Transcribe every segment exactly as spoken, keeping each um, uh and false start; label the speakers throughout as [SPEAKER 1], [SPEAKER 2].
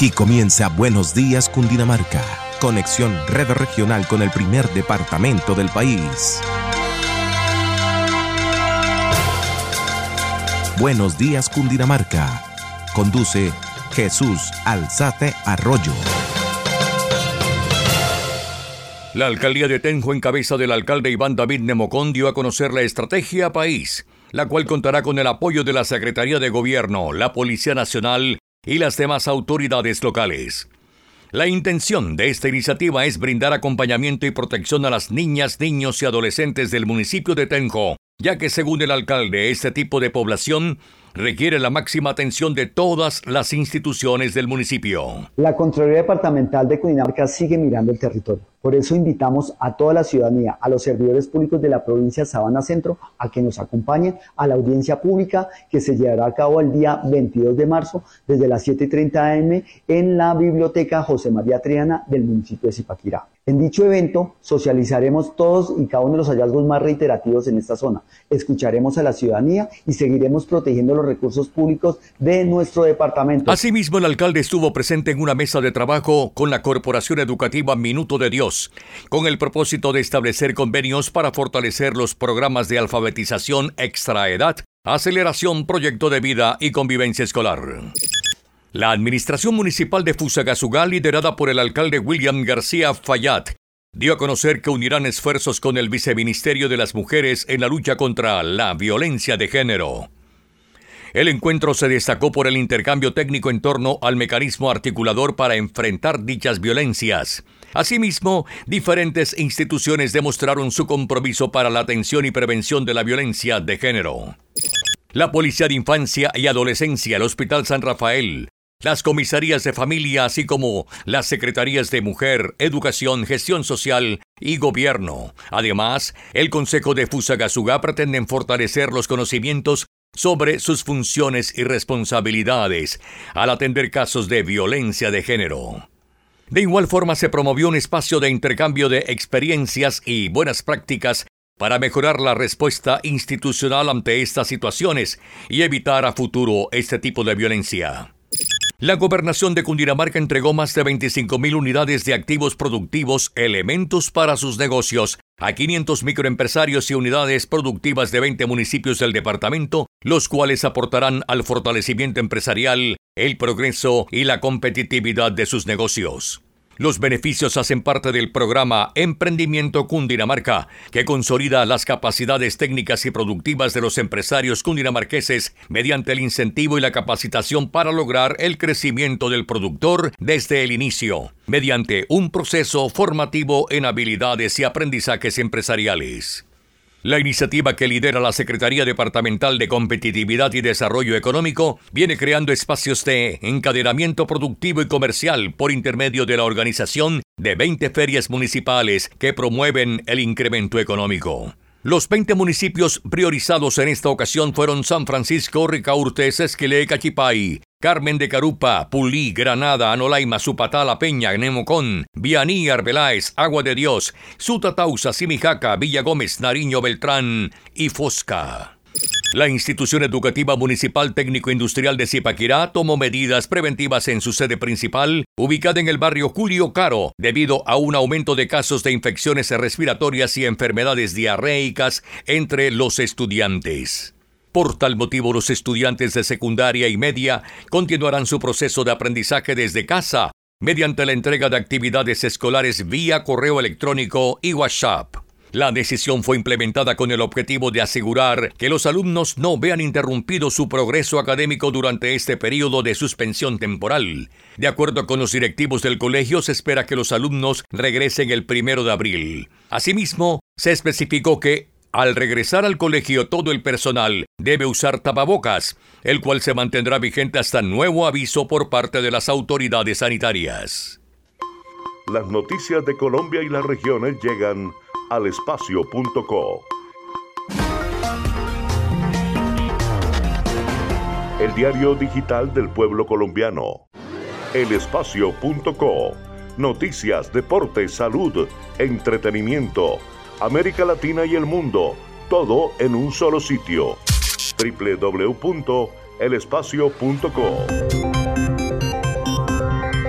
[SPEAKER 1] Aquí comienza Buenos Días Cundinamarca, conexión red regional con el primer departamento del país. Buenos Días Cundinamarca, conduce Jesús Alzate Arroyo.
[SPEAKER 2] La alcaldía de Tenjo, en cabeza del alcalde Iván David Nemocón, dio a conocer la Estrategia País, la cual contará con el apoyo de la Secretaría de Gobierno, la Policía Nacional y las demás autoridades locales. La intención de esta iniciativa es brindar acompañamiento y protección a las niñas, niños y adolescentes del municipio de Tenjo, ya que según el alcalde, este tipo de población requiere la máxima atención de todas las instituciones del municipio.
[SPEAKER 3] La Contraloría Departamental de Cundinamarca sigue mirando el territorio. Por eso invitamos a toda la ciudadanía, a los servidores públicos de la provincia Sabana Centro, a que nos acompañen a la audiencia pública que se llevará a cabo el día veintidós de marzo desde las siete y treinta a eme en la Biblioteca José María Triana del municipio de Zipaquirá. En dicho evento socializaremos todos y cada uno de los hallazgos más reiterativos en esta zona. Escucharemos a la ciudadanía y seguiremos protegiendo los recursos públicos de nuestro departamento.
[SPEAKER 2] Asimismo, el alcalde estuvo presente en una mesa de trabajo con la Corporación Educativa Minuto de Dios, con el propósito de establecer convenios para fortalecer los programas de alfabetización extraedad, aceleración, proyecto de vida y convivencia escolar. La administración municipal de Fusagasugá, liderada por el alcalde William García Fayad, dio a conocer que unirán esfuerzos con el Viceministerio de las Mujeres en la lucha contra la violencia de género. El encuentro se destacó por el intercambio técnico en torno al mecanismo articulador para enfrentar dichas violencias. Asimismo, diferentes instituciones demostraron su compromiso para la atención y prevención de la violencia de género. La Policía de Infancia y Adolescencia, el Hospital San Rafael, las comisarías de familia, así como las secretarías de Mujer, Educación, Gestión Social y Gobierno. Además, el Consejo de Fusagasugá pretenden fortalecer los conocimientos sobre sus funciones y responsabilidades al atender casos de violencia de género. De igual forma, se promovió un espacio de intercambio de experiencias y buenas prácticas para mejorar la respuesta institucional ante estas situaciones y evitar a futuro este tipo de violencia. La Gobernación de Cundinamarca entregó más de veinticinco mil unidades de activos productivos, elementos para sus negocios, a quinientos microempresarios y unidades productivas de veinte municipios del departamento, los cuales aportarán al fortalecimiento empresarial, el progreso y la competitividad de sus negocios. Los beneficios hacen parte del programa Emprendimiento Cundinamarca, que consolida las capacidades técnicas y productivas de los empresarios cundinamarqueses mediante el incentivo y la capacitación para lograr el crecimiento del productor desde el inicio, mediante un proceso formativo en habilidades y aprendizajes empresariales. La iniciativa, que lidera la Secretaría Departamental de Competitividad y Desarrollo Económico, viene creando espacios de encadenamiento productivo y comercial por intermedio de la organización de veinte ferias municipales que promueven el incremento económico. Los veinte municipios priorizados en esta ocasión fueron San Francisco, Ricaurte, Sesquilé, Cachipay, Carmen de Carupa, Pulí, Granada, Anolaima, Zupatá, La Peña, Nemocón, Vianí, Arbeláez, Agua de Dios, Sutatausa, Simijaca, Villa Gómez, Nariño, Beltrán y Fosca. La Institución Educativa Municipal Técnico-Industrial de Zipaquirá tomó medidas preventivas en su sede principal, ubicada en el barrio Julio Caro, debido a un aumento de casos de infecciones respiratorias y enfermedades diarreicas entre los estudiantes. Por tal motivo, los estudiantes de secundaria y media continuarán su proceso de aprendizaje desde casa, mediante la entrega de actividades escolares vía correo electrónico y WhatsApp. La decisión fue implementada con el objetivo de asegurar que los alumnos no vean interrumpido su progreso académico durante este periodo de suspensión temporal. De acuerdo con los directivos del colegio, se espera que los alumnos regresen el primero de abril. Asimismo, se especificó que al regresar al colegio todo el personal debe usar tapabocas, el cual se mantendrá vigente hasta nuevo aviso por parte de las autoridades sanitarias.
[SPEAKER 4] Las noticias de Colombia y las regiones llegan al espacio punto co. El diario digital del pueblo colombiano. el espacio punto co. Noticias, deportes, salud, entretenimiento, América Latina y el mundo, todo en un solo sitio. doble u doble u doble u punto el espacio punto co.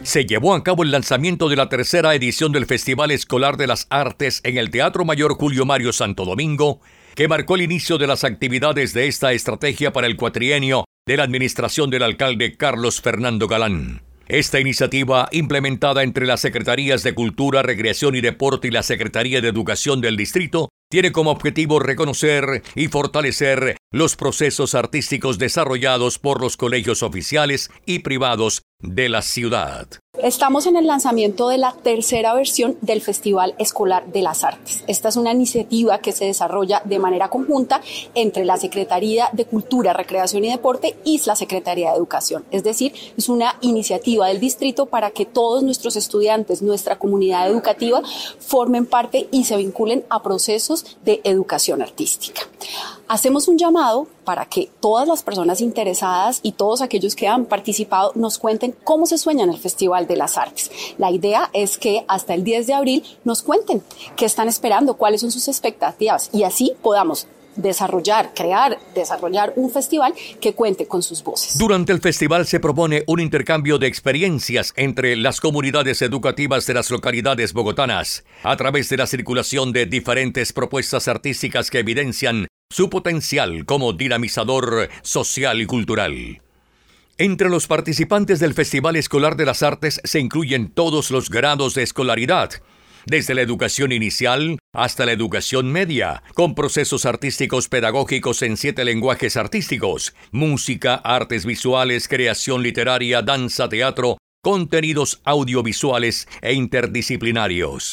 [SPEAKER 2] se llevó a cabo el lanzamiento de la tercera edición del Festival Escolar de las Artes en el Teatro Mayor Julio Mario Santo Domingo, que marcó el inicio de las actividades de esta estrategia para el cuatrienio de la administración del alcalde Carlos Fernando Galán. Esta iniciativa, implementada entre las Secretarías de Cultura, Recreación y Deporte y la Secretaría de Educación del Distrito, tiene como objetivo reconocer y fortalecer los procesos artísticos desarrollados por los colegios oficiales y privados de la ciudad.
[SPEAKER 5] Estamos en el lanzamiento de la tercera versión del Festival Escolar de las Artes. Esta es una iniciativa que se desarrolla de manera conjunta entre la Secretaría de Cultura, Recreación y Deporte y la Secretaría de Educación. Es decir, es una iniciativa del distrito para que todos nuestros estudiantes, nuestra comunidad educativa, formen parte y se vinculen a procesos de educación artística. Hacemos un llamado para que todas las personas interesadas y todos aquellos que han participado nos cuenten cómo se sueña en el Festival de las Artes. La idea es que hasta el diez de abril nos cuenten qué están esperando, cuáles son sus expectativas y así podamos desarrollar, crear, desarrollar un festival que cuente con sus voces.
[SPEAKER 2] Durante el festival se propone un intercambio de experiencias entre las comunidades educativas de las localidades bogotanas, a través de la circulación de diferentes propuestas artísticas que evidencian su potencial como dinamizador social y cultural. Entre los participantes del Festival Escolar de las Artes se incluyen todos los grados de escolaridad, desde la educación inicial hasta la educación media, con procesos artísticos pedagógicos en siete lenguajes artísticos: música, artes visuales, creación literaria, danza, teatro, contenidos audiovisuales e interdisciplinarios.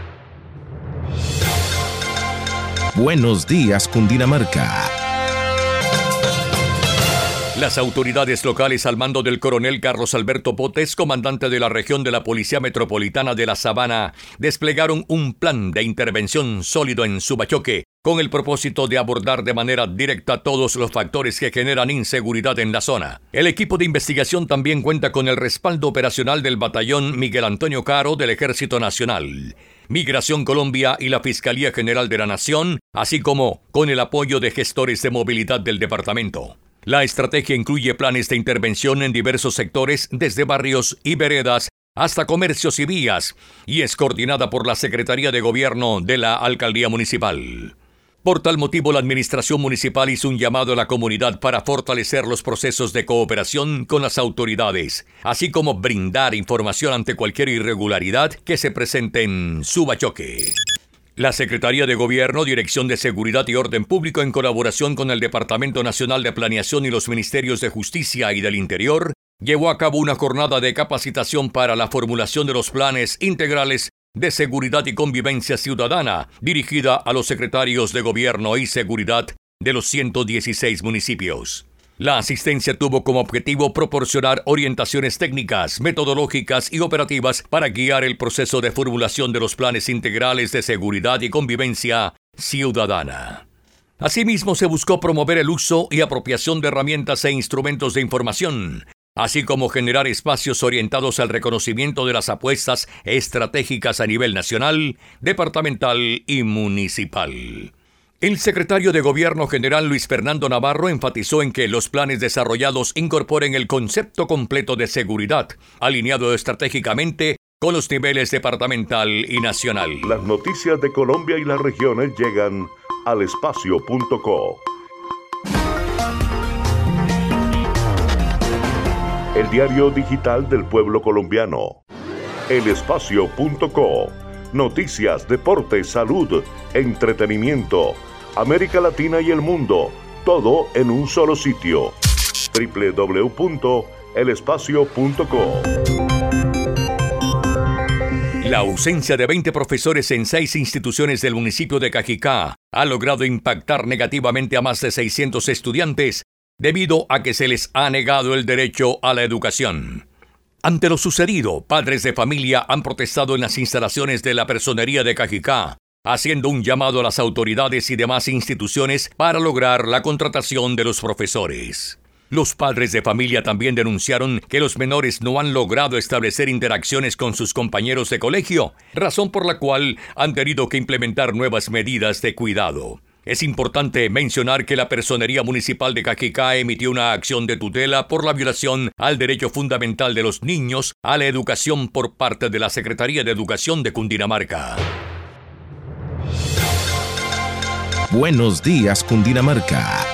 [SPEAKER 1] Buenos días, Cundinamarca.
[SPEAKER 2] Las autoridades locales al mando del coronel Carlos Alberto Botes, comandante de la región de la Policía Metropolitana de la Sabana, desplegaron un plan de intervención sólido en Subachoque, con el propósito de abordar de manera directa todos los factores que generan inseguridad en la zona. El equipo de investigación también cuenta con el respaldo operacional del batallón Miguel Antonio Caro del Ejército Nacional, Migración Colombia y la Fiscalía General de la Nación, así como con el apoyo de gestores de movilidad del departamento. La estrategia incluye planes de intervención en diversos sectores, desde barrios y veredas hasta comercios y vías, y es coordinada por la Secretaría de Gobierno de la Alcaldía Municipal. Por tal motivo, la Administración Municipal hizo un llamado a la comunidad para fortalecer los procesos de cooperación con las autoridades, así como brindar información ante cualquier irregularidad que se presente en Subachoque. La Secretaría de Gobierno, Dirección de Seguridad y Orden Público, en colaboración con el Departamento Nacional de Planeación y los Ministerios de Justicia y del Interior, llevó a cabo una jornada de capacitación para la formulación de los planes integrales de seguridad y convivencia ciudadana, dirigida a los secretarios de Gobierno y Seguridad de los ciento dieciséis municipios. La asistencia tuvo como objetivo proporcionar orientaciones técnicas, metodológicas y operativas para guiar el proceso de formulación de los planes integrales de seguridad y convivencia ciudadana. Asimismo, se buscó promover el uso y apropiación de herramientas e instrumentos de información, así como generar espacios orientados al reconocimiento de las apuestas estratégicas a nivel nacional, departamental y municipal. El secretario de Gobierno General Luis Fernando Navarro enfatizó en que los planes desarrollados incorporen el concepto completo de seguridad, alineado estratégicamente con los niveles departamental y nacional.
[SPEAKER 4] Las noticias de Colombia y las regiones llegan al espacio punto co. El diario digital del pueblo colombiano. El espacio punto co. Noticias, deportes, salud, entretenimiento, América Latina y el mundo, todo en un solo sitio. doble u doble u doble u punto el espacio punto co.
[SPEAKER 2] La ausencia de veinte profesores en seis instituciones del municipio de Cajicá ha logrado impactar negativamente a más de seiscientos estudiantes debido a que se les ha negado el derecho a la educación. Ante lo sucedido, padres de familia han protestado en las instalaciones de la Personería de Cajicá, haciendo un llamado a las autoridades y demás instituciones para lograr la contratación de los profesores. Los padres de familia también denunciaron que los menores no han logrado establecer interacciones con sus compañeros de colegio, razón por la cual han tenido que implementar nuevas medidas de cuidado. Es importante mencionar que la Personería Municipal de Cajicá emitió una acción de tutela por la violación al derecho fundamental de los niños a la educación por parte de la Secretaría de Educación de Cundinamarca.
[SPEAKER 1] Buenos días, Cundinamarca.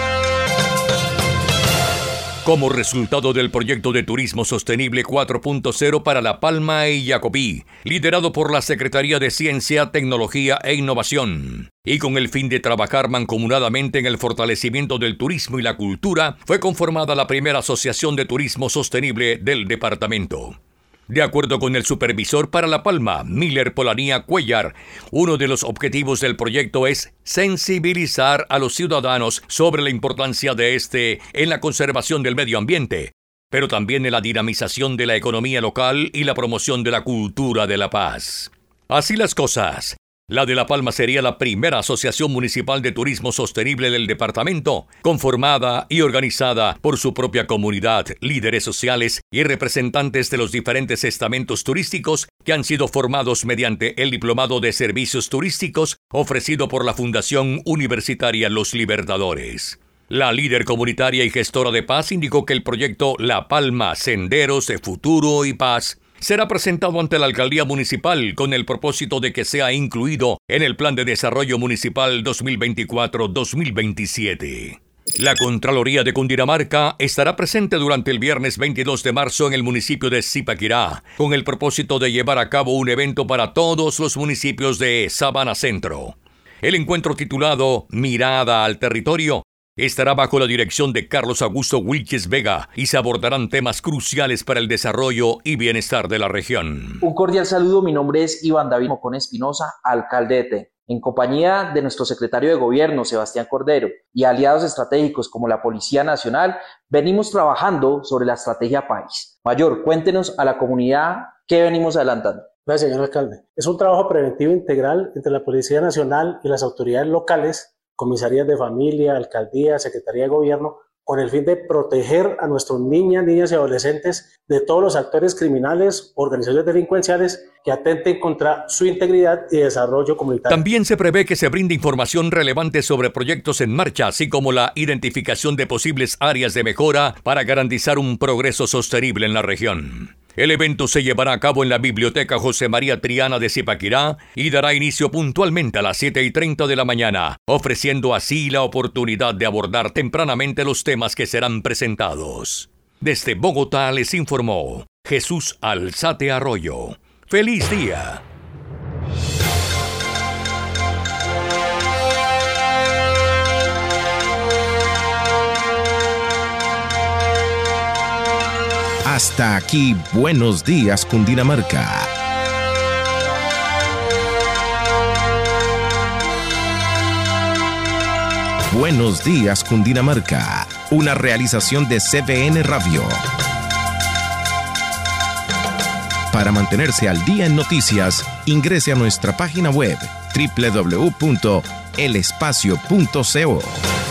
[SPEAKER 2] Como resultado del proyecto de Turismo Sostenible cuatro punto cero para La Palma y Jacobí, liderado por la Secretaría de Ciencia, Tecnología e Innovación, y con el fin de trabajar mancomunadamente en el fortalecimiento del turismo y la cultura, fue conformada la primera Asociación de Turismo Sostenible del departamento. De acuerdo con el supervisor para La Palma, Miller Polanía Cuellar, uno de los objetivos del proyecto es sensibilizar a los ciudadanos sobre la importancia de este en la conservación del medio ambiente, pero también en la dinamización de la economía local y la promoción de la cultura de la paz. Así las cosas, la de La Palma sería la primera asociación municipal de turismo sostenible del departamento, conformada y organizada por su propia comunidad, líderes sociales y representantes de los diferentes estamentos turísticos que han sido formados mediante el Diplomado de Servicios Turísticos ofrecido por la Fundación Universitaria Los Libertadores. La líder comunitaria y gestora de paz indicó que el proyecto La Palma, Senderos de Futuro y Paz será presentado ante la Alcaldía Municipal con el propósito de que sea incluido en el Plan de Desarrollo Municipal dos mil veinticuatro a dos mil veintisiete. La Contraloría de Cundinamarca estará presente durante el viernes veintidós de marzo en el municipio de Zipaquirá, con el propósito de llevar a cabo un evento para todos los municipios de Sabana Centro. El encuentro titulado Mirada al Territorio estará bajo la dirección de Carlos Augusto Wilches Vega y se abordarán temas cruciales para el desarrollo y bienestar de la región.
[SPEAKER 6] Un cordial saludo, mi nombre es Iván David Mocón Espinosa, alcalde de T. En compañía de nuestro secretario de Gobierno, Sebastián Cordero, y aliados estratégicos como la Policía Nacional, venimos trabajando sobre la estrategia país. Mayor, cuéntenos a la comunidad qué venimos adelantando.
[SPEAKER 7] Gracias, señor alcalde. Es un trabajo preventivo integral entre la Policía Nacional y las autoridades locales, comisarías de familia, alcaldía, secretaría de gobierno, con el fin de proteger a nuestros niñas, niñas y adolescentes de todos los actores criminales, organizaciones delincuenciales que atenten contra su integridad y desarrollo comunitario.
[SPEAKER 2] También se prevé que se brinde información relevante sobre proyectos en marcha, así como la identificación de posibles áreas de mejora para garantizar un progreso sostenible en la región. El evento se llevará a cabo en la Biblioteca José María Triana de Zipaquirá y dará inicio puntualmente a las siete y treinta de la mañana, ofreciendo así la oportunidad de abordar tempranamente los temas que serán presentados. Desde Bogotá les informó Jesús Alzate Arroyo. ¡Feliz día!
[SPEAKER 1] Hasta aquí, Buenos días, Cundinamarca. Buenos días, Cundinamarca. Una realización de C B N Radio. Para mantenerse al día en noticias, ingrese a nuestra página web doble u doble u doble u punto el espacio punto co.